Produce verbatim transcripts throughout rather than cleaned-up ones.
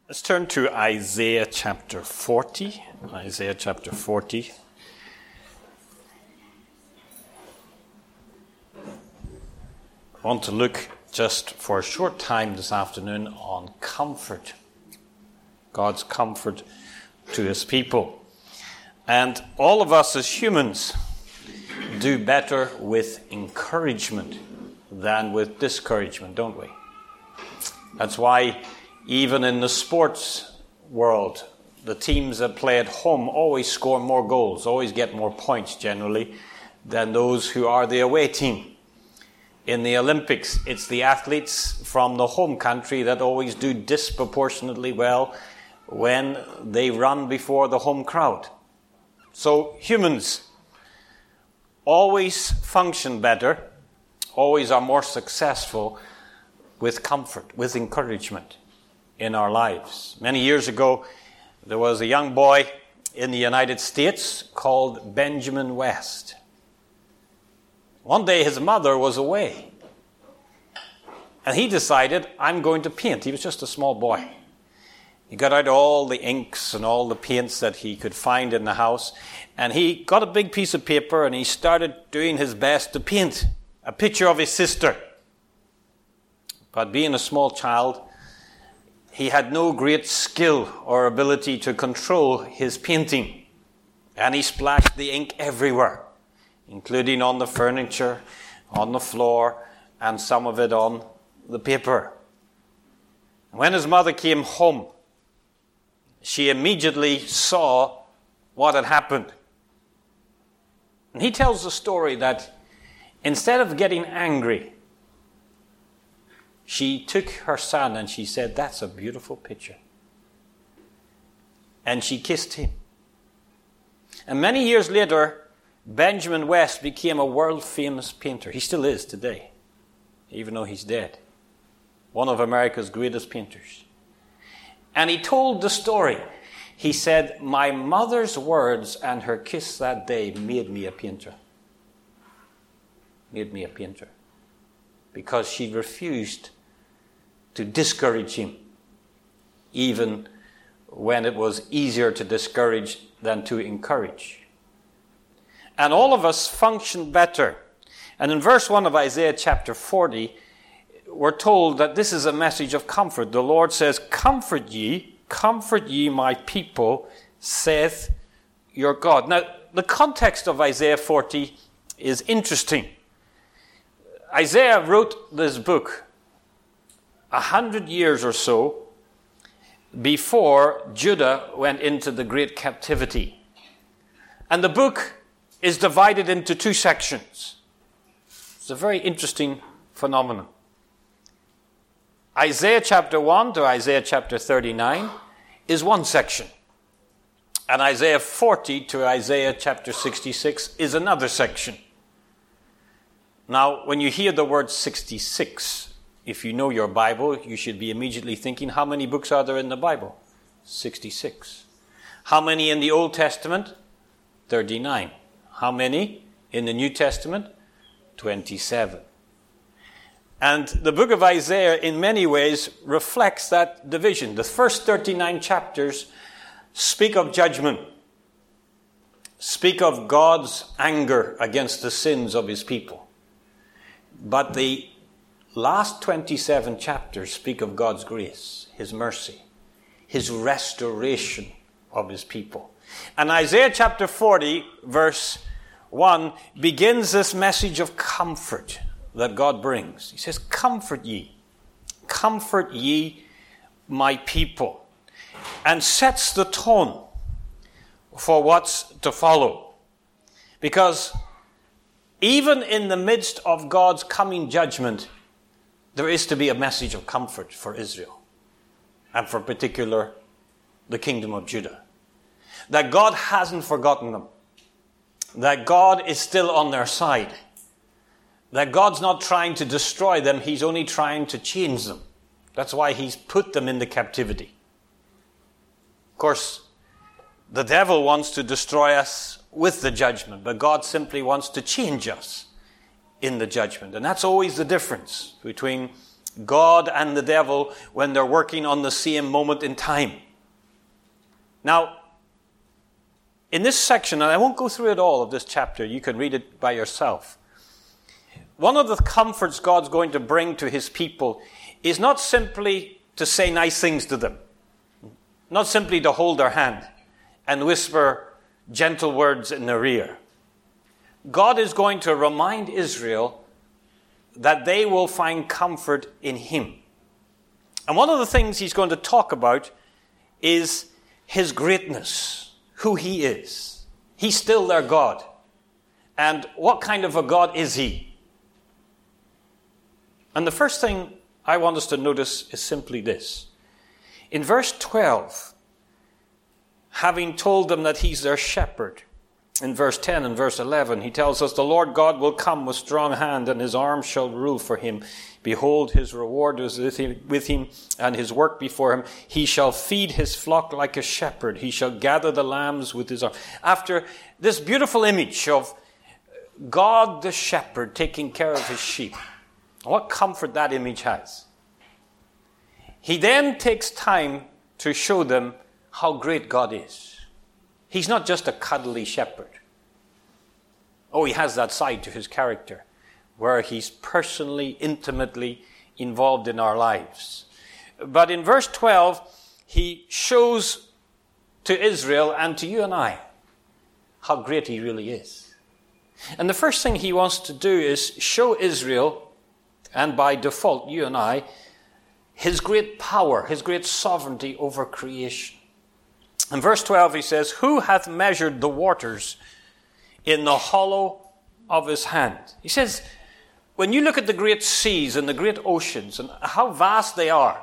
Let's turn to Isaiah chapter forty. Isaiah chapter forty. I want to look just for a short time this afternoon on comfort. God's comfort to his people. And all of us as humans do better with encouragement than with discouragement, don't we? That's why even in the sports world, the teams that play at home always score more goals, always get more points generally than those who are the away team. In the Olympics, it's the athletes from the home country that always do disproportionately well when they run before the home crowd. So humans always function better, always are more successful with comfort, with encouragement in our lives. Many years ago, there was a young boy in the United States called Benjamin West. One day his mother was away, and he decided, I'm going to paint. He was just a small boy. He got out all the inks and all the paints that he could find in the house, and he got a big piece of paper and he started doing his best to paint a picture of his sister. But being a small child, he had no great skill or ability to control his painting. And he splashed the ink everywhere, including on the furniture, on the floor, and some of it on the paper. When his mother came home, she immediately saw what had happened. And he tells the story that instead of getting angry, she took her son and she said, that's a beautiful picture. And she kissed him. And many years later, Benjamin West became a world-famous painter. He still is today, even though he's dead. One of America's greatest painters. And he told the story. He said, my mother's words and her kiss that day made me a painter. Made me a painter. Because she refused to discourage him, even when it was easier to discourage than to encourage. And all of us function better. And in verse one of Isaiah chapter forty, we're told that this is a message of comfort. The Lord says, comfort ye, comfort ye my people, saith your God. Now, the context of Isaiah forty is interesting. Isaiah wrote this book a hundred years or so before Judah went into the great captivity. And the book is divided into two sections. It's a very interesting phenomenon. Isaiah chapter one to Isaiah chapter thirty-nine is one section. And Isaiah forty to Isaiah chapter sixty-six is another section. Now, when you hear the word sixty-six, if you know your Bible, you should be immediately thinking, how many books are there in the Bible? sixty-six. How many in the Old Testament? thirty-nine. How many in the New Testament? twenty-seven. And the book of Isaiah, in many ways, reflects that division. The first thirty-nine chapters speak of judgment, speak of God's anger against the sins of his people. But the last twenty-seven chapters speak of God's grace, his mercy, his restoration of his people. And Isaiah chapter forty, verse one, begins this message of comfort that God brings. He says, comfort ye, comfort ye my people, and sets the tone for what's to follow. Because even in the midst of God's coming judgment, there is to be a message of comfort for Israel, and for particular, the kingdom of Judah. That God hasn't forgotten them. That God is still on their side. That God's not trying to destroy them, he's only trying to change them. That's why he's put them into captivity. Of course, the devil wants to destroy us with the judgment, but God simply wants to change us in the judgment. And that's always the difference between God and the devil when they're working on the same moment in time. Now, in this section, and I won't go through it all of this chapter, you can read it by yourself. One of the comforts God's going to bring to his people is not simply to say nice things to them, not simply to hold their hand and whisper gentle words in their ear. God is going to remind Israel that they will find comfort in him. And one of the things he's going to talk about is his greatness, who he is. He's still their God. And what kind of a God is he? And the first thing I want us to notice is simply this. In verse twelve, having told them that he's their shepherd, in verse ten and verse eleven, he tells us, the Lord God will come with strong hand, and his arm shall rule for him. Behold, his reward is with him, and his work before him. He shall feed his flock like a shepherd. He shall gather the lambs with his arm. After this beautiful image of God the shepherd taking care of his sheep, what comfort that image has. He then takes time to show them how great God is. He's not just a cuddly shepherd. Oh, he has that side to his character where he's personally, intimately involved in our lives. But in verse twelve, he shows to Israel and to you and I how great he really is. And the first thing he wants to do is show Israel, and by default you and I, his great power, his great sovereignty over creation. In verse twelve he says, who hath measured the waters in the hollow of his hand? He says, when you look at the great seas and the great oceans and how vast they are,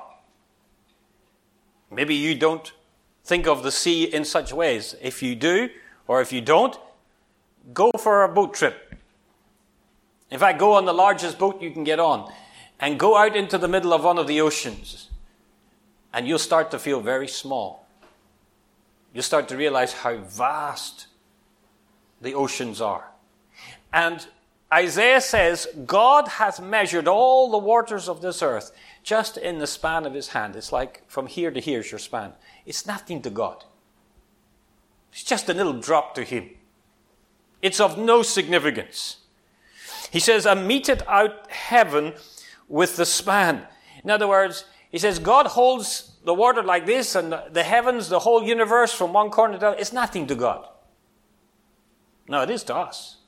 maybe you don't think of the sea in such ways. If you do, or if you don't, go for a boat trip. In fact, go on the largest boat you can get on and go out into the middle of one of the oceans, and you'll start to feel very small. You'll start to realize how vast the oceans are. And Isaiah says, God hath measured all the waters of this earth just in the span of his hand. It's like from here to here is your span. It's nothing to God. It's just a little drop to him. It's of no significance. He says, and meted out heaven with the span. In other words, he says, God holds the water like this, and the heavens, the whole universe from one corner to the other, it's nothing to God. No, it is to us.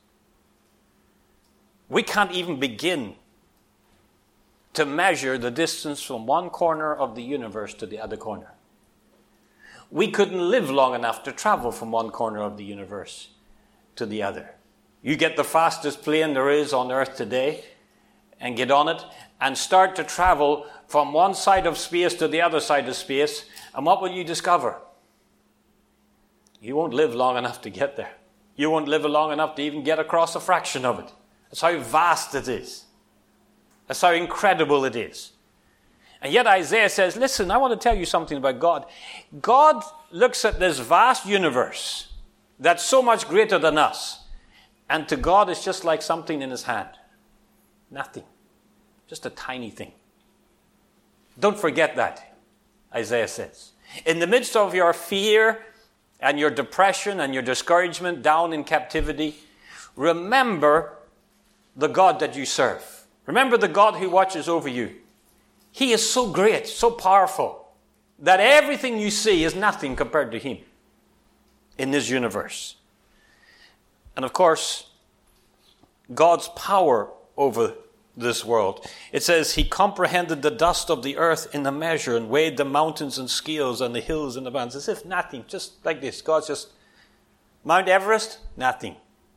We can't even begin to measure the distance from one corner of the universe to the other corner. We couldn't live long enough to travel from one corner of the universe to the other. You get the fastest plane there is on earth today and get on it and start to travel from one side of space to the other side of space, and what will you discover? You won't live long enough to get there. You won't live long enough to even get across a fraction of it. That's how vast it is. That's how incredible it is. And yet Isaiah says, listen, I want to tell you something about God. God looks at this vast universe that's so much greater than us, and to God it's just like something in his hand. Nothing. Just a tiny thing. Don't forget that, Isaiah says. In the midst of your fear and your depression and your discouragement down in captivity, remember the God that you serve. Remember the God who watches over you. He is so great, so powerful, that everything you see is nothing compared to him in this universe. And of course, God's power over this world. It says, he comprehended the dust of the earth in a measure and weighed the mountains in scales and the hills in the bands. As if nothing, just like this. God's just, Mount Everest, nothing.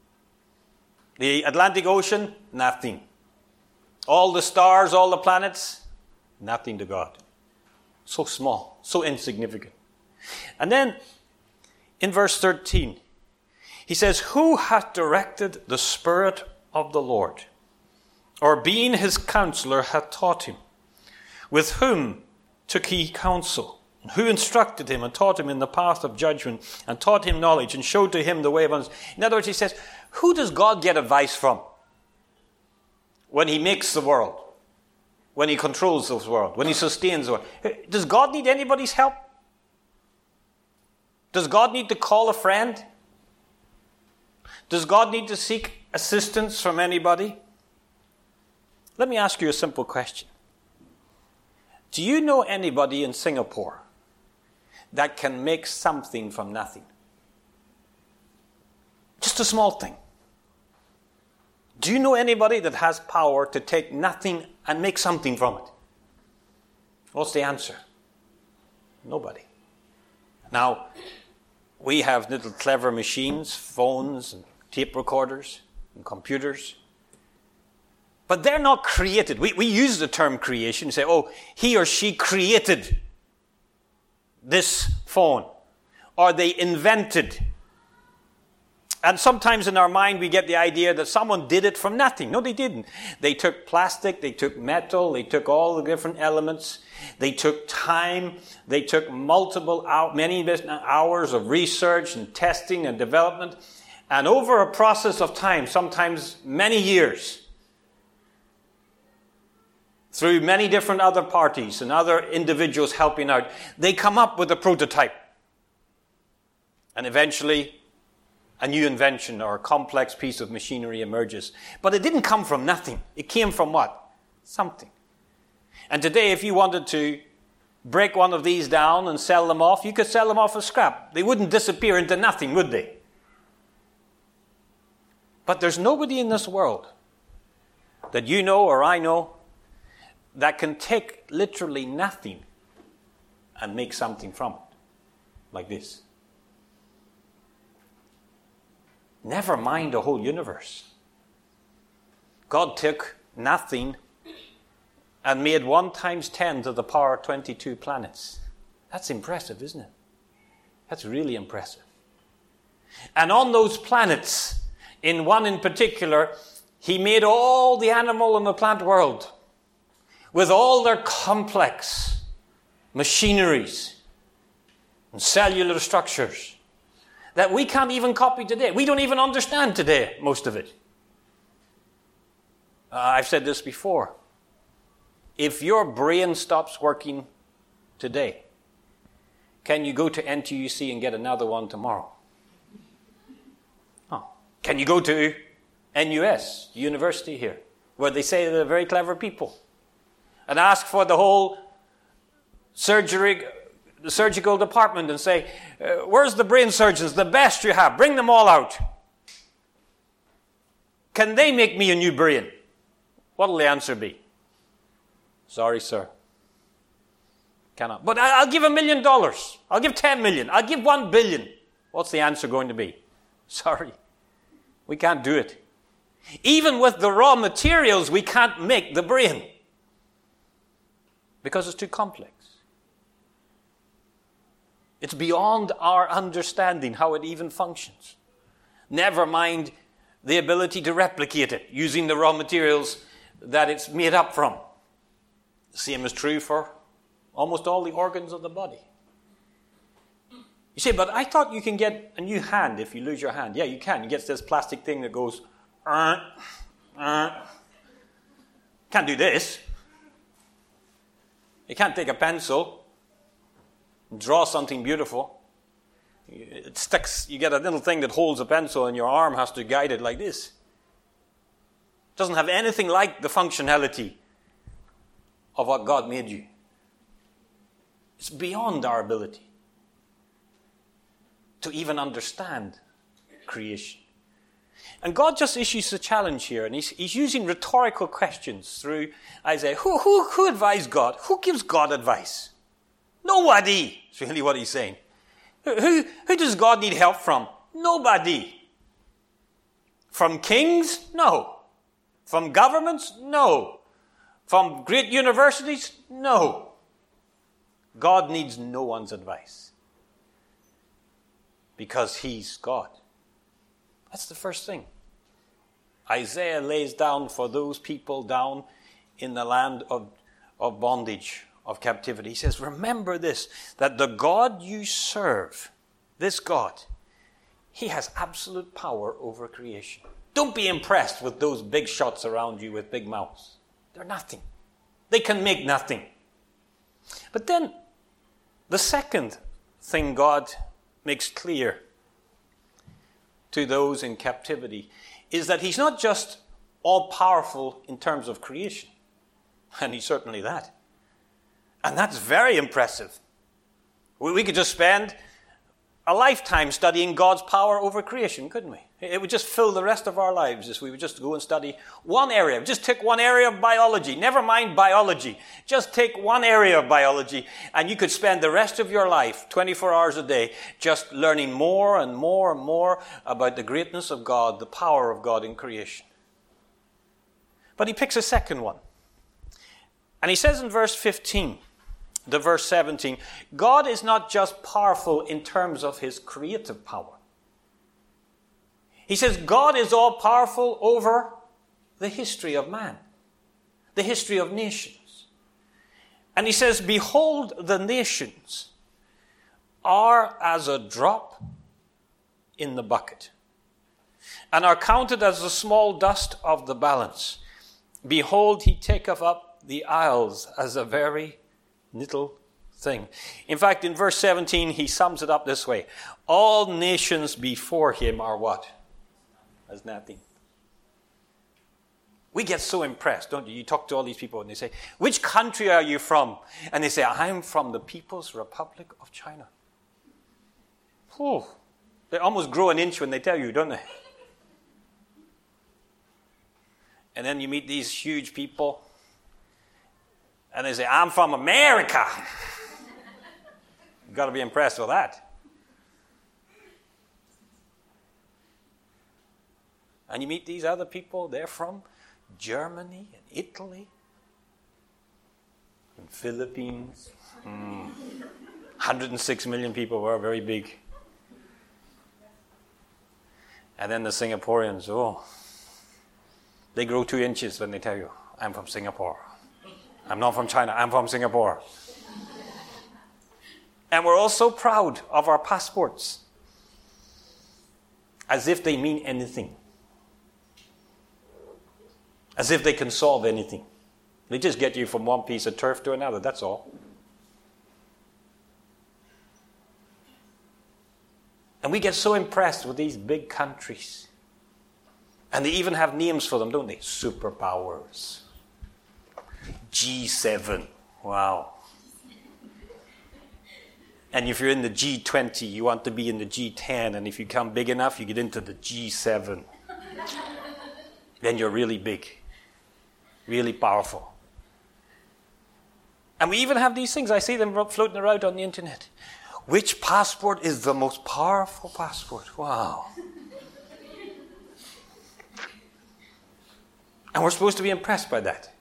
The Atlantic Ocean, nothing. All the stars, all the planets, nothing to God. So small, so insignificant. And then, in verse thirteen, he says, who hath directed the Spirit of the Lord? Or being his counselor hath taught him? With whom took he counsel? Who instructed him and taught him in the path of judgment and taught him knowledge and showed to him the way of understanding? In other words, he says, who does God get advice from when he makes the world? when he controls this world, when he sustains the world. Does God need anybody's help? Does God need to call a friend? Does God need to seek assistance from anybody? Let me ask you a simple question. Do you know anybody in Singapore that can make something from nothing? Just a small thing. Do you know anybody that has power to take nothing and make something from it? What's the answer? Nobody. Now, we have little clever machines, phones and tape recorders and computers. But they're not created. We, we use the term creation and say, oh, he or she created this phone. Or they invented. And sometimes in our mind we get the idea that someone did it from nothing. No, they didn't. They took plastic, they took metal, they took all the different elements. They took time. They took multiple, hour, many hours of research and testing and development. And over a process of time, sometimes many years, through many different other parties and other individuals helping out, they come up with a prototype. And eventually, a new invention or a complex piece of machinery emerges. But it didn't come from nothing. It came from what? Something. And today, if you wanted to break one of these down and sell them off, you could sell them off as scrap. They wouldn't disappear into nothing, would they? But there's nobody in this world that you know or I know that can take literally nothing and make something from it. Like this. Never mind the whole universe. God took nothing and made one times ten to the power of twenty-two planets. That's impressive, isn't it? That's really impressive. And on those planets, in one in particular, he made all the animal and the plant world with all their complex machineries and cellular structures that we can't even copy today. We don't even understand today, most of it. Uh, I've said this before. If your brain stops working today, can you go to N T U C and get another one tomorrow? Oh. Can you go to N U S, university here, where they say they're very clever people, and ask for the whole surgery, the surgical department and say, uh, where's the brain surgeons, the best you have? Bring them all out. Can they make me a new brain? What will the answer be? Sorry, sir. Cannot. But I'll give a million dollars. I'll give ten million. I'll give one billion. What's the answer going to be? Sorry. We can't do it. Even with the raw materials, we can't make the brain. Because it's too complex. It's beyond our understanding how it even functions. Never mind the ability to replicate it using the raw materials that it's made up from. The same is true for almost all the organs of the body. You say, but I thought you can get a new hand if you lose your hand. Yeah, you can. You get this plastic thing that goes, uh, uh. Can't do this. You can't take a pencil and draw something beautiful. It sticks. You get a little thing that holds a pencil and your arm has to guide it like this. It doesn't have anything like the functionality of what God made you. It's beyond our ability to even understand creation. And God just issues a challenge here, and he's, he's using rhetorical questions through Isaiah. Who, who, who advised God? Who gives God advice? Nobody, is really what he's saying. Who, who does God need help from? Nobody. From kings? No. From governments? No. From great universities? No. God needs no one's advice. Because he's God. That's the first thing. Isaiah lays down for those people down in the land of, of bondage, of captivity. He says, remember this, that the God you serve, this God, he has absolute power over creation. Don't be impressed with those big shots around you with big mouths. They're nothing. They can make nothing. But then, the second thing God makes clear to those in captivity is that he's not just all-powerful in terms of creation. And he's certainly that. And that's very impressive. We could just spend a lifetime studying God's power over creation, couldn't we? It would just fill the rest of our lives if we would just go and study one area. Just take one area of biology. Never mind biology. Just take one area of biology and you could spend the rest of your life, twenty-four hours a day, just learning more and more and more about the greatness of God, the power of God in creation. But he picks a second one. And he says in verse fifteen, to verse seventeen, God is not just powerful in terms of his creative power. He says God is all powerful over the history of man, the history of nations. And he says, behold, the nations are as a drop in the bucket and are counted as the small dust of the balance. Behold, he taketh up the isles as a very little thing. In fact, in verse seventeen, he sums it up this way. All nations before him are what? As nothing. We get so impressed, don't you? You talk to all these people and they say, which country are you from? And they say, I'm from the People's Republic of China. Oh, they almost grow an inch when they tell you, don't they? And then you meet these huge people and they say, I'm from America. You've got to be impressed with that. And you meet these other people, they're from Germany and Italy and Philippines. Mm. one hundred six million people were very big. And then the Singaporeans, oh, they grow two inches when they tell you, I'm from Singapore. I'm not from China, I'm from Singapore. And we're all so proud of our passports, as if they mean anything. As if they can solve anything. They just get you from one piece of turf to another, that's all. And we get so impressed with these big countries. And they even have names for them, don't they? Superpowers. G seven. Wow. And if you're in the G twenty, you want to be in the G ten. And if you come big enough, you get into the G seven. Then you're really big. Really powerful. And we even have these things. I see them floating around on the internet. Which passport is the most powerful passport? Wow. And we're supposed to be impressed by that.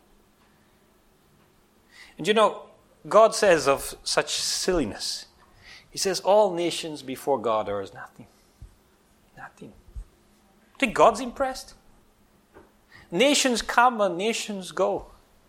And you know, God says of such silliness, he says, all nations before God are as nothing. Nothing. Think God's impressed? Nations come and nations go.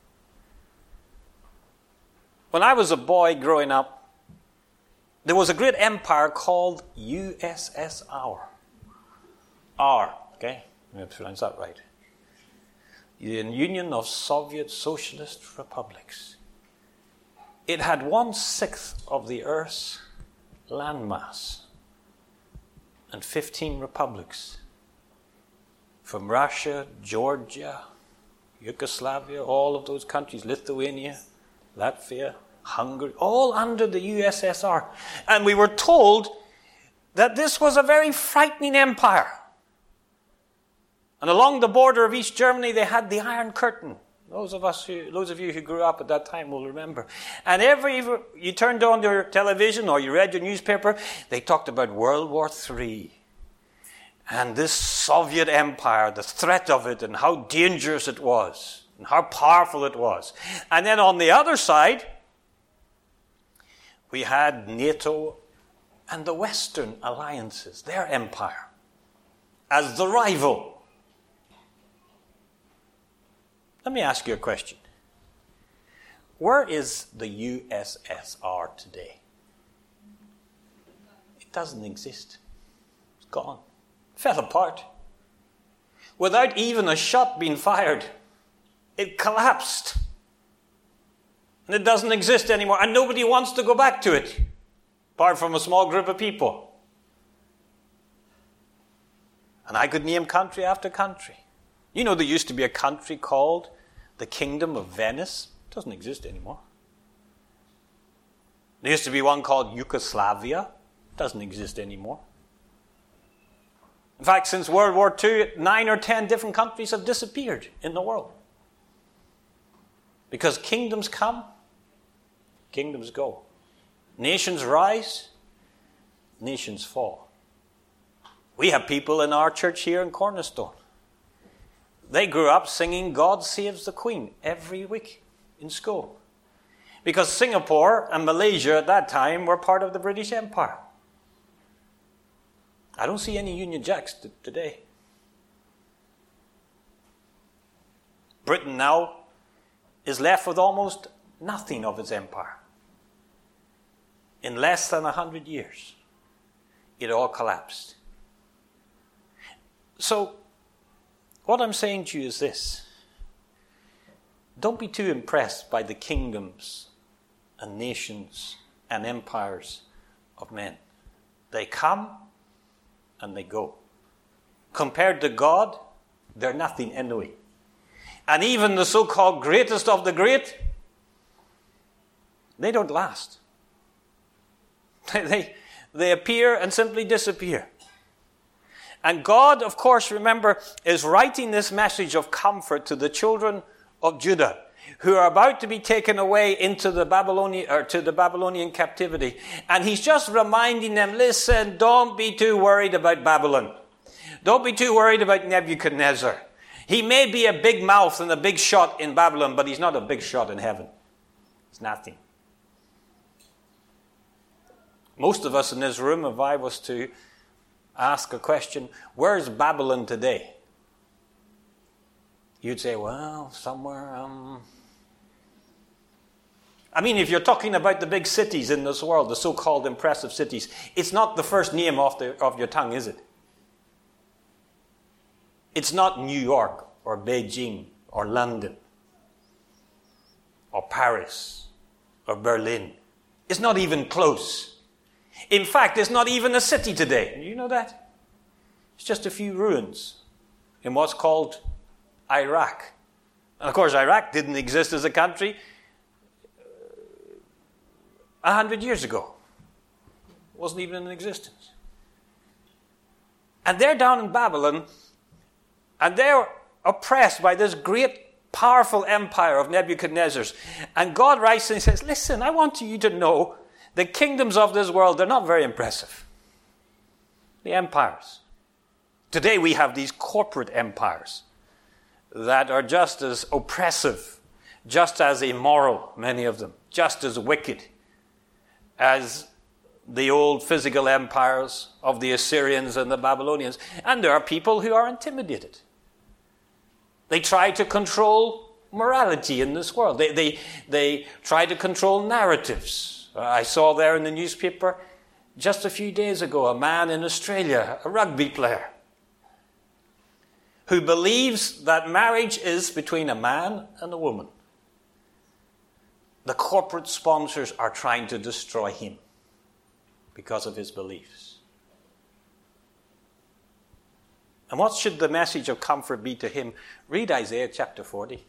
When I was a boy growing up, there was a great empire called U S S R. R, okay? I have to pronounce that right. The Union of Soviet Socialist Republics. It had one-sixth of the Earth's landmass and fifteen republics. From Russia, Georgia, Yugoslavia, all of those countries, Lithuania, Latvia, Hungary, all under the U S S R. And we were told that this was a very frightening empire. And along the border of East Germany, they had the Iron Curtain. Those of us, who, those of you who grew up at that time will remember. And every you turned on your television or you read your newspaper, they talked about World War Three. And this Soviet empire, the threat of it, and how dangerous it was, and how powerful it was. And then on the other side, we had NATO and the Western alliances, their empire, as the rival. Let me ask you a question. Where is the U S S R today? It doesn't exist. It's gone. Fell apart. Without even a shot being fired, it collapsed. And it doesn't exist anymore. And nobody wants to go back to it, apart from a small group of people. And I could name country after country. You know, there used to be a country called the Kingdom of Venice. It doesn't exist anymore. There used to be one called Yugoslavia. It doesn't exist anymore. In fact, since World War Two, nine or ten different countries have disappeared in the world. Because kingdoms come, kingdoms go. Nations rise, nations fall. We have people in our church here in Cornerstone. They grew up singing God Saves the Queen every week in school. Because Singapore and Malaysia at that time were part of the British Empire. I don't see any Union Jacks t- today. Britain now is left with almost nothing of its empire. In less than a hundred years, it all collapsed. So, what I'm saying to you is this. Don't be too impressed by the kingdoms and nations and empires of men. They come and they go. Compared to God, they're nothing anyway. And even the so-called greatest of the great, they don't last. They, they, they appear and simply disappear. And God, of course, remember, is writing this message of comfort to the children of Judah, who are about to be taken away into the Babylonian or to the Babylonian captivity. And he's just reminding them, listen, don't be too worried about Babylon. Don't be too worried about Nebuchadnezzar. He may be a big mouth and a big shot in Babylon, but he's not a big shot in heaven. It's nothing. Most of us in this room, if I was to ask a question, where's Babylon today? You'd say, well, somewhere, um... I mean, if you're talking about the big cities in this world, the so-called impressive cities, it's not the first name off, the, off your tongue, is it? It's not New York or Beijing or London or Paris or Berlin. It's not even close. In fact, it's not even a city today. Do you know that? It's just a few ruins in what's called Iraq. And of course, Iraq didn't exist as a country a hundred years ago. It wasn't even in existence. And they're down in Babylon, and they're oppressed by this great, powerful empire of Nebuchadnezzar's. And God writes and says, listen, I want you to know the kingdoms of this world, they're not very impressive. The empires. Today we have these corporate empires that are just as oppressive, just as immoral, many of them, just as wicked as the old physical empires of the Assyrians and the Babylonians. And there are people who are intimidated. They try to control morality in this world. They, they, they try to control narratives. I saw there in the newspaper just a few days ago a man in Australia, a rugby player, who believes that marriage is between a man and a woman. The corporate sponsors are trying to destroy him because of his beliefs. And what should the message of comfort be to him? Read Isaiah chapter forty.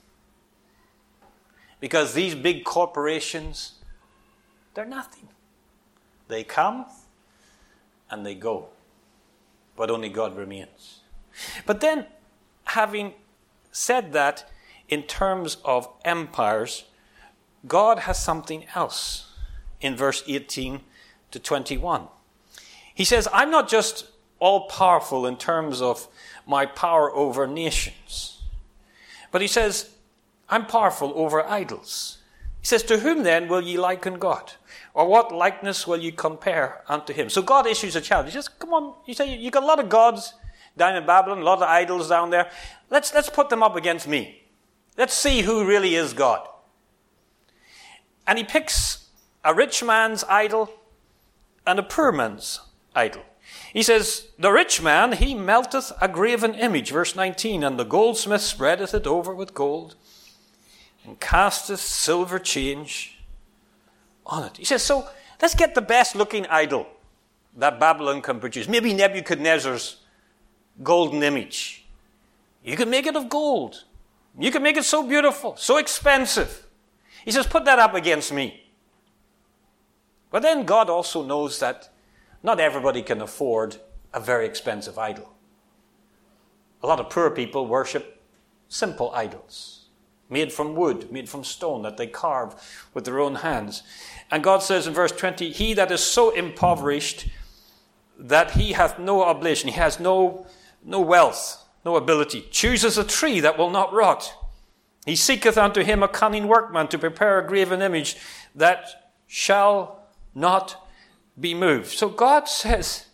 Because these big corporations, they're nothing. They come and they go. But only God remains. But then, having said that, in terms of empires, God has something else in verse eighteen to twenty-one. He says, I'm not just all-powerful in terms of my power over nations. But he says, I'm powerful over idols. He says, to whom then will ye liken God? Or what likeness will you compare unto him? So God issues a challenge. He says, come on, you say you got a lot of gods down in Babylon, a lot of idols down there. Let's, let's put them up against me. Let's see who really is God. And he picks a rich man's idol and a poor man's idol. He says, the rich man, he melteth a graven image, verse nineteen, and the goldsmith spreadeth it over with gold. and casteth silver change on it. He says, so let's get the best looking idol that Babylon can produce. Maybe Nebuchadnezzar's golden image. You can make it of gold. You can make it so beautiful, so expensive. He says, put that up against me. But then God also knows that not everybody can afford a very expensive idol. A lot of poor people worship simple idols, made from wood, made from stone, that they carve with their own hands. And God says in verse twenty, he that is so impoverished that he hath no oblation, he has no, no wealth, no ability, chooses a tree that will not rot. He seeketh unto him a cunning workman to prepare a graven image that shall not be moved. So God says,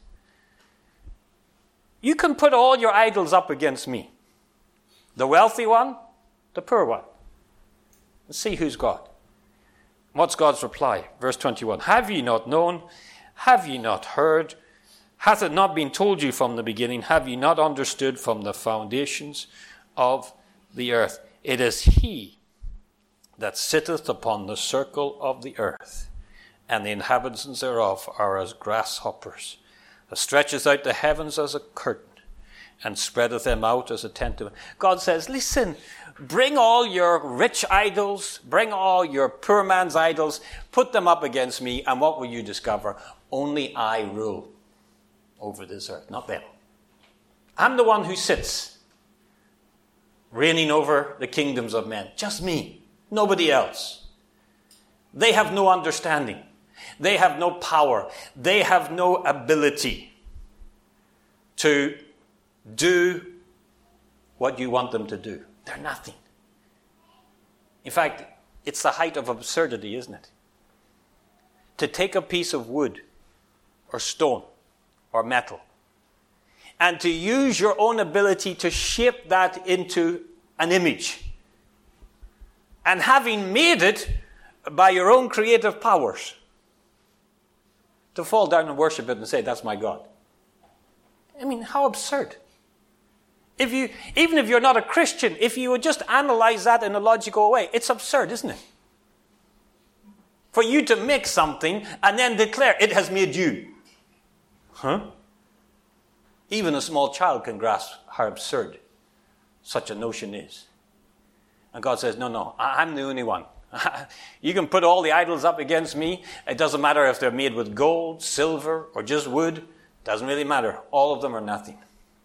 you can put all your idols up against me. The wealthy one, the poor one. Let's see who's God. What's God's reply? Verse twenty-one. Have ye not known? Have ye not heard? Hath it not been told you from the beginning? Have ye not understood from the foundations of the earth? It is he that sitteth upon the circle of the earth, and the inhabitants thereof are as grasshoppers, that stretcheth out the heavens as a curtain, and spreadeth them out as a tent. God says, listen, bring all your rich idols, bring all your poor man's idols, put them up against me, and what will you discover? Only I rule over this earth, not them. I'm the one who sits, reigning over the kingdoms of men. Just me, nobody else. They have no understanding. They have no power. They have no ability to do what you want them to do. They're nothing. In fact, it's the height of absurdity, isn't it? To take a piece of wood or stone or metal and to use your own ability to shape that into an image, and having made it by your own creative powers, to fall down and worship it and say, that's my God. I mean, how absurd. If you, even if you're not a Christian, if you would just analyze that in a logical way, it's absurd, isn't it? For you to make something and then declare it has made you. Huh? Even a small child can grasp how absurd such a notion is. And God says, no, no, I'm the only one. You can put all the idols up against me. It doesn't matter if they're made with gold, silver, or just wood. It doesn't really matter. All of them are nothing.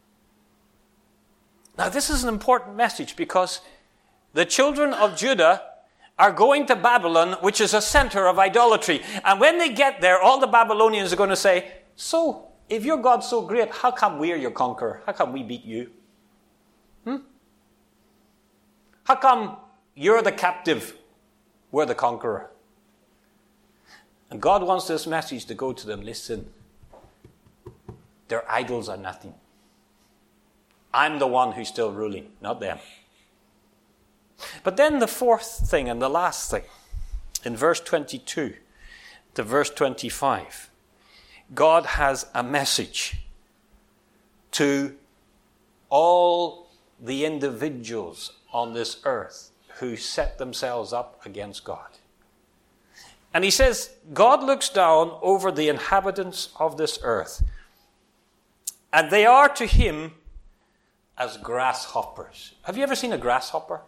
Now, this is an important message because the children of Judah are going to Babylon, which is a center of idolatry. And when they get there, all the Babylonians are going to say, so, if your God's so great, how come we're your conqueror? How come we beat you? Hmm? How come you're the captive? We're the conqueror. And God wants this message to go to them. Listen, their idols are nothing. I'm the one who's still ruling, not them. But then the fourth thing and the last thing, in verse twenty-two to verse twenty-five, God has a message to all the individuals on this earth who set themselves up against God. And he says, God looks down over the inhabitants of this earth, and they are to him as grasshoppers. Have you ever seen a grasshopper?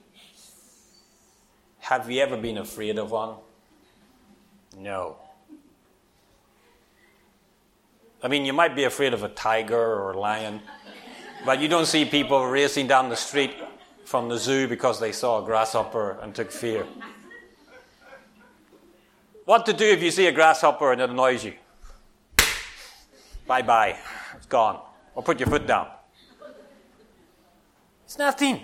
Have you ever been afraid of one? No. I mean, you might be afraid of a tiger or a lion, but you don't see people racing down the street from the zoo because they saw a grasshopper and took fear. What to do if you see a grasshopper and it annoys you? Bye-bye. It's gone. Or put your foot down. It's nothing.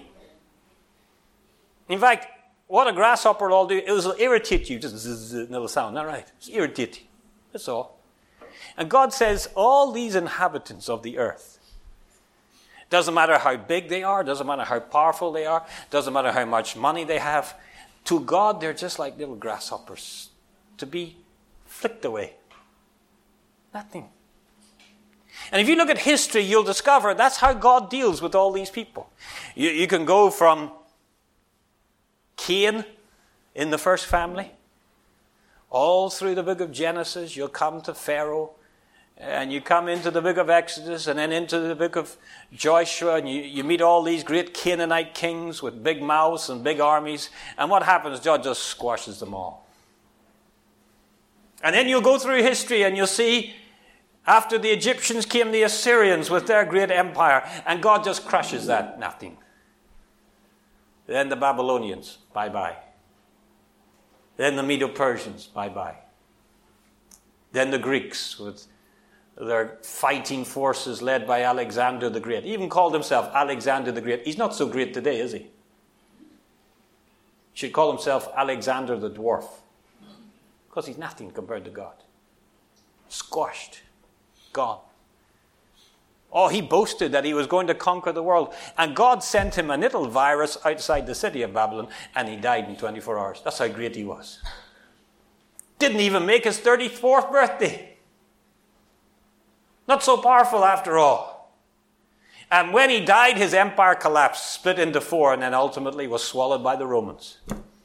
In fact, what a grasshopper will do, it will irritate you. Just zzz, little sound. Not right. It's irritating. That's all. And God says, all these inhabitants of the earth, doesn't matter how big they are, doesn't matter how powerful they are, doesn't matter how much money they have, to God they're just like little grasshoppers to be flicked away. Nothing. And if you look at history, you'll discover that's how God deals with all these people. You, you can go from Cain in the first family. All through the book of Genesis, you'll come to Pharaoh, and you come into the book of Exodus, and then into the book of Joshua, and you, you meet all these great Canaanite kings with big mouths and big armies. And what happens? God just squashes them all. And then you'll go through history, and you'll see after the Egyptians came the Assyrians with their great empire, and God just crushes that. Nothing. Then the Babylonians, bye-bye. Then the Medo-Persians, bye-bye. Then the Greeks with their fighting forces led by Alexander the Great. He even called himself Alexander the Great. He's not so great today, is he? He should call himself Alexander the Dwarf. Because he's nothing compared to God. Squashed. Gone. Oh, he boasted that he was going to conquer the world. And God sent him a little virus outside the city of Babylon, and he died in twenty-four hours. That's how great he was. Didn't even make his thirty-fourth birthday. Not so powerful after all. And when he died, his empire collapsed, split into four, and then ultimately was swallowed by the Romans.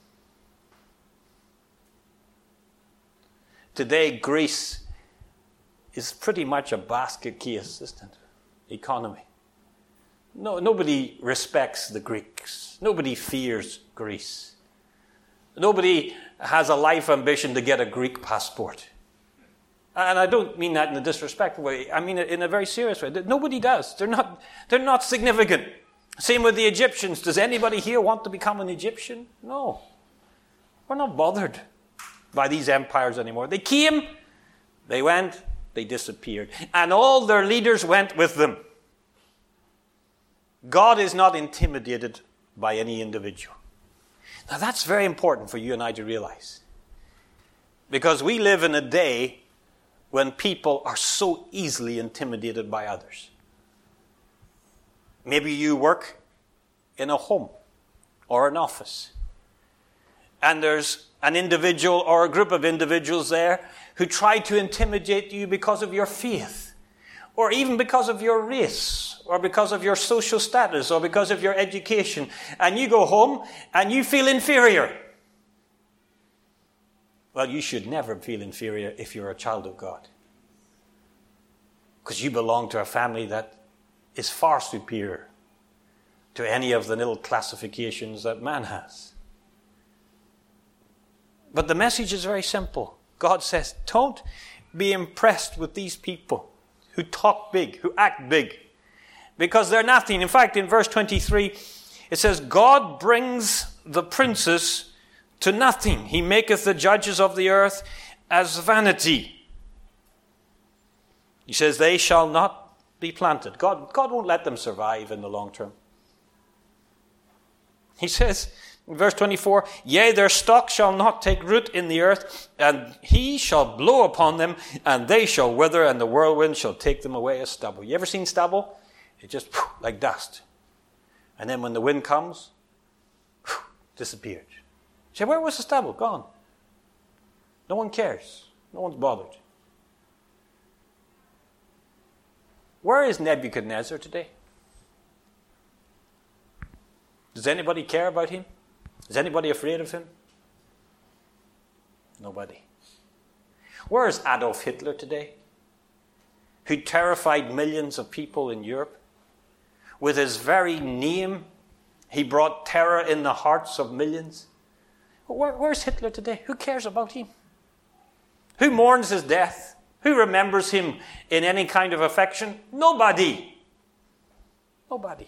Today, Greece is pretty much a basket case, isn't it? Economy. No, nobody respects the Greeks. Nobody fears Greece. Nobody has a life ambition to get a Greek passport. And I don't mean that in a disrespectful way. I mean it in a very serious way. Nobody does. They're not, they're not significant. Same with the Egyptians. Does anybody here want to become an Egyptian? No. We're not bothered by these empires anymore. They came, they went, they disappeared. And all their leaders went with them. God is not intimidated by any individual. Now that's very important for you and I to realize. Because we live in a day when people are so easily intimidated by others. Maybe you work in a home or an office. And there's an individual or a group of individuals there who try to intimidate you because of your faith, or even because of your race, or because of your social status, or because of your education. And you go home and you feel inferior. Well, you should never feel inferior if you're a child of God. Because you belong to a family that is far superior to any of the little classifications that man has. But the message is very simple. God says, don't be impressed with these people who talk big, who act big, because they're nothing. In fact, in verse twenty-three, it says, God brings the princes to nothing. He maketh the judges of the earth as vanity. He says, they shall not be planted. God, God won't let them survive in the long term. He says, in verse twenty-four, yea, their stock shall not take root in the earth, and he shall blow upon them, and they shall wither, and the whirlwind shall take them away as stubble. You ever seen stubble? It just whew, like dust. And then when the wind comes, whew, disappeared. You say, where was the stubble? Gone. No one cares. No one's bothered. Where is Nebuchadnezzar today? Does anybody care about him? Is anybody afraid of him? Nobody. Where is Adolf Hitler today? Who terrified millions of people in Europe? With his very name, he brought terror in the hearts of millions. Where, where's Hitler today? Who cares about him? Who mourns his death? Who remembers him in any kind of affection? Nobody. Nobody.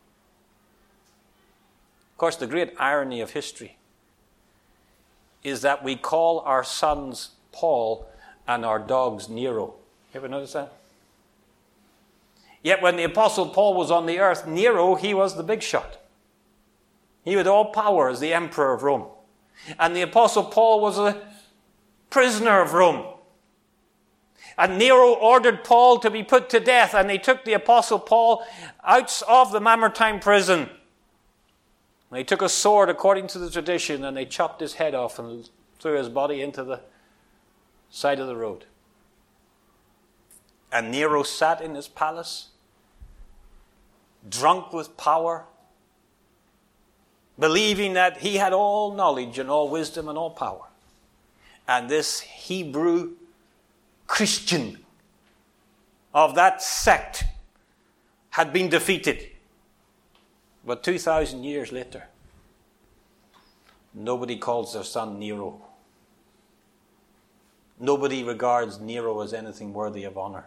Of course, the great irony of history is that we call our sons Paul and our dogs Nero. You ever notice that? Yet when the Apostle Paul was on the earth, Nero, he was the big shot. He had all power as the emperor of Rome. And the Apostle Paul was a prisoner of Rome. And Nero ordered Paul to be put to death, and they took the Apostle Paul out of the Mamertine prison. They took a sword according to the tradition, and they chopped his head off and threw his body into the side of the road. And Nero sat in his palace, drunk with power, believing that he had all knowledge and all wisdom and all power. And this Hebrew Christian of that sect had been defeated. But two thousand years later, nobody calls their son Nero. Nobody regards Nero as anything worthy of honor.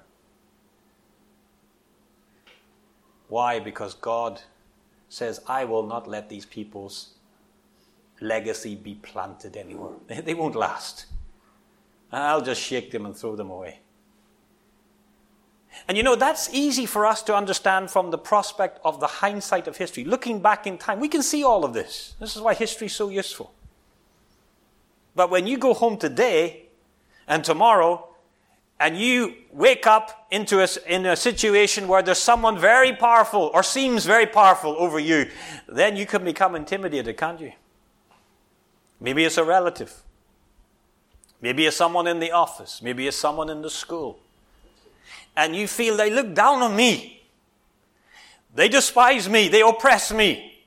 Why? Because God says, I will not let these people's legacy be planted anywhere. They won't last. I'll just shake them and throw them away. And you know, that's easy for us to understand from the prospect of the hindsight of history. Looking back in time, we can see all of this. This is why history is so useful. But when you go home today and tomorrow, and you wake up into a, in a situation where there's someone very powerful or seems very powerful over you, then you can become intimidated, can't you? Maybe it's a relative. Maybe it's someone in the office. Maybe it's someone in the school. And you feel they look down on me. They despise me. They oppress me.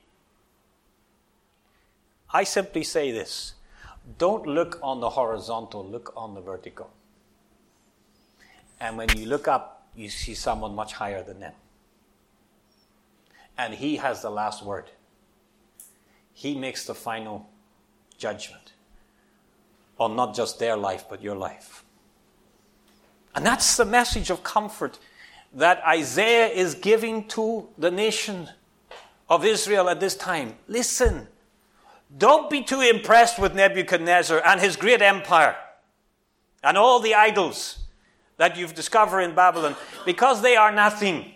I simply say this. Don't look on the horizontal. Look on the vertical. And when you look up, you see someone much higher than them. And he has the last word. He makes the final judgment on not just their life, but your life. And that's the message of comfort that Isaiah is giving to the nation of Israel at this time. Listen, don't be too impressed with Nebuchadnezzar and his great empire and all the idols that you've discovered in Babylon, because they are nothing.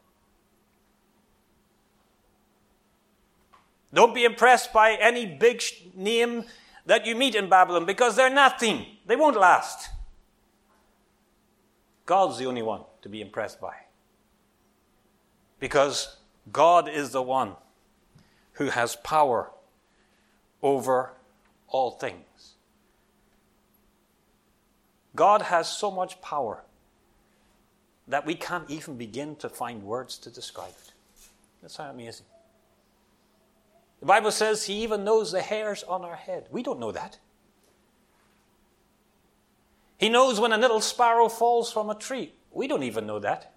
Don't be impressed by any big name that you meet in Babylon, because they're nothing. They won't last. God's the only one to be impressed by. Because God is the one who has power over all things. God has so much power that we can't even begin to find words to describe it. That's how amazing. The Bible says he even knows the hairs on our head. We don't know that. He knows when a little sparrow falls from a tree. We don't even know that.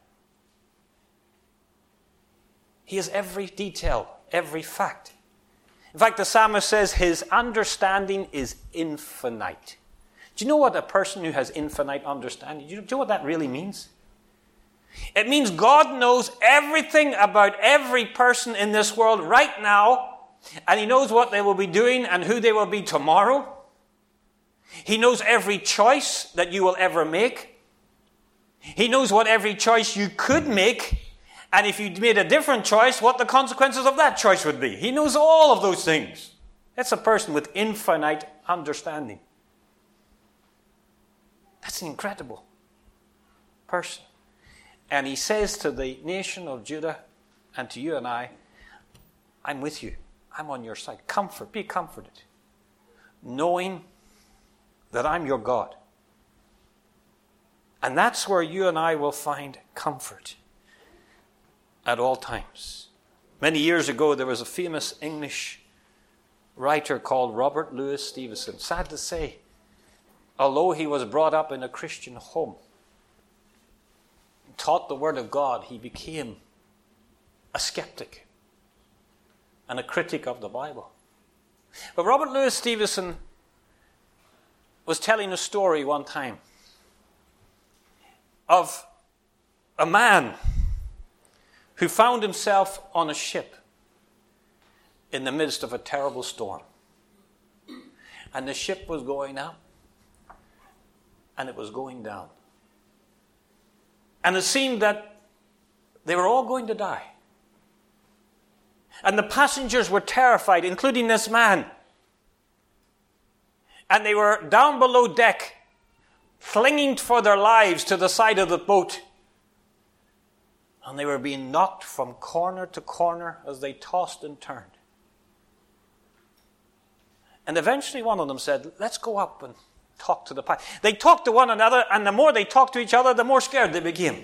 He has every detail, every fact. In fact, the psalmist says his understanding is infinite. Do you know what a person who has infinite understanding, do you know what that really means? It means God knows everything about every person in this world right now, and he knows what they will be doing and who they will be tomorrow. He knows every choice that you will ever make. He knows what every choice you could make, and if you made a different choice, what the consequences of that choice would be. He knows all of those things. That's a person with infinite understanding. That's an incredible person. And he says to the nation of Judah and to you and I, I'm with you. I'm on your side. Comfort. Be comforted. Knowing that I'm your God. And that's where you and I will find comfort at all times. Many years ago, there was a famous English writer called Robert Louis Stevenson. Sad to say, although he was brought up in a Christian home, taught the Word of God, he became a skeptic and a critic of the Bible. But Robert Louis Stevenson was telling a story one time of a man who found himself on a ship in the midst of a terrible storm. And the ship was going up and it was going down. And it seemed that they were all going to die. And the passengers were terrified, including this man. And they were down below deck, clinging for their lives to the side of the boat. And they were being knocked from corner to corner as they tossed and turned. And eventually one of them said, let's go up and talk to the pilot. They talked to one another, and the more they talked to each other, the more scared they became.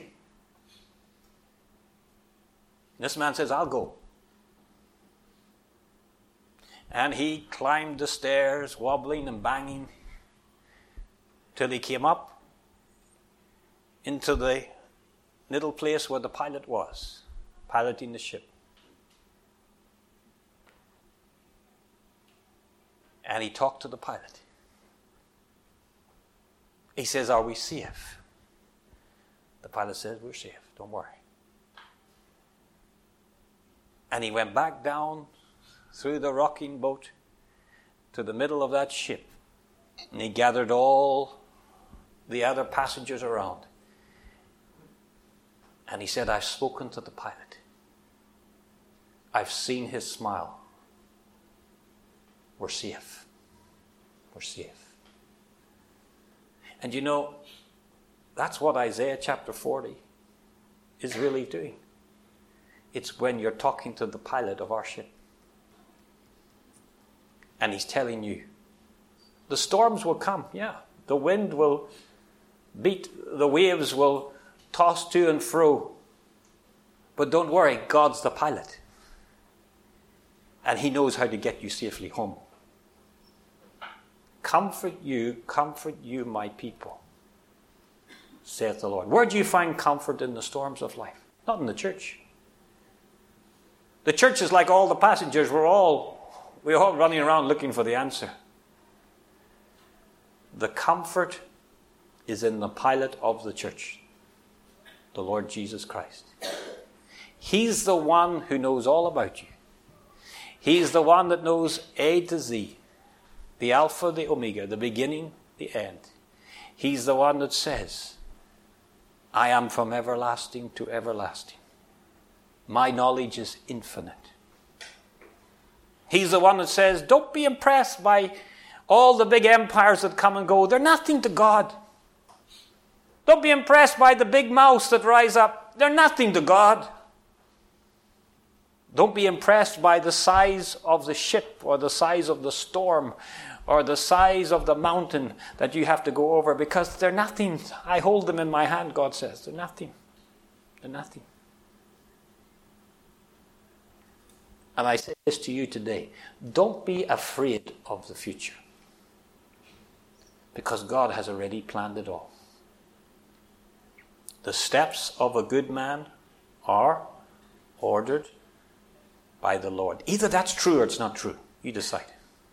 This man says, I'll go. And he climbed the stairs, wobbling and banging, till he came up into the little place where the pilot was, piloting the ship. And he talked to the pilot. He says, "Are we safe?" The pilot says, "We're safe, don't worry." And he went back down through the rocking boat to the middle of that ship. And he gathered all the other passengers around. And he said, "I've spoken to the pilot. I've seen his smile. We're safe. We're safe." And you know, that's what Isaiah chapter forty is really doing. It's when you're talking to the pilot of our ship. And he's telling you, the storms will come, yeah. The wind will beat, the waves will toss to and fro. But don't worry, God's the pilot. And he knows how to get you safely home. Comfort you, comfort you, my people, saith the Lord. Where do you find comfort in the storms of life? Not in the church. The church is like all the passengers. We're all, we're all running around looking for the answer. The comfort is in the pilot of the church, the Lord Jesus Christ. He's the one who knows all about you. He's the one that knows A to Z, the Alpha, the Omega, the beginning, the end. He's the one that says, "I am from everlasting to everlasting. My knowledge is infinite." He's the one that says, "Don't be impressed by all the big empires that come and go. They're nothing to God. Don't be impressed by the big mouths that rise up. They're nothing to God. Don't be impressed by the size of the ship or the size of the storm or the size of the mountain that you have to go over, because they're nothing. I hold them in my hand," God says. They're nothing. They're nothing. And I say this to you today. Don't be afraid of the future, because God has already planned it all. The steps of a good man are ordered by the Lord. Either that's true or it's not true. You decide.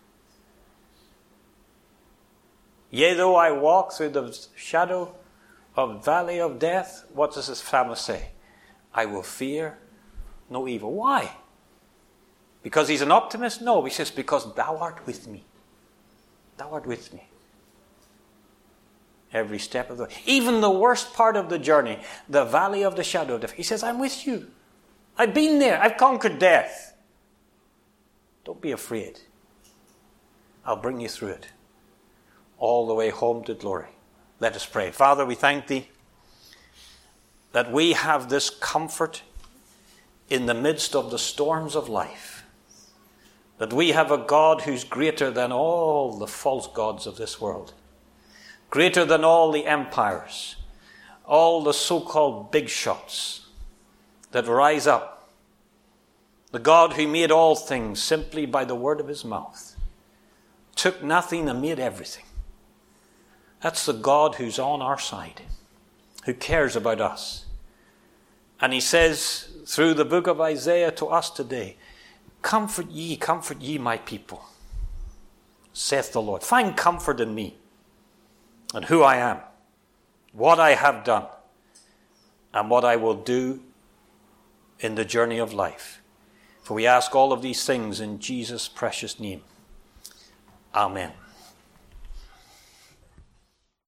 Yea, though I walk through the shadow of valley of death, what does this psalmist say? I will fear no evil. Why? Because he's an optimist? No, he says, because thou art with me. Thou art with me. Every step of the way. Even the worst part of the journey, the valley of the shadow of death. He says, I'm with you. I've been there. I've conquered death. Don't be afraid. I'll bring you through it. All the way home to glory. Let us pray. Father, we thank thee that we have this comfort in the midst of the storms of life. That we have a God who's greater than all the false gods of this world. Greater than all the empires. All the so-called big shots that rise up. The God who made all things simply by the word of his mouth. Took nothing and made everything. That's the God who's on our side. Who cares about us. And he says through the book of Isaiah to us today, comfort ye, comfort ye my people, saith the Lord. Find comfort in me and who I am, what I have done, and what I will do in the journey of life. For we ask all of these things in Jesus' precious name. Amen.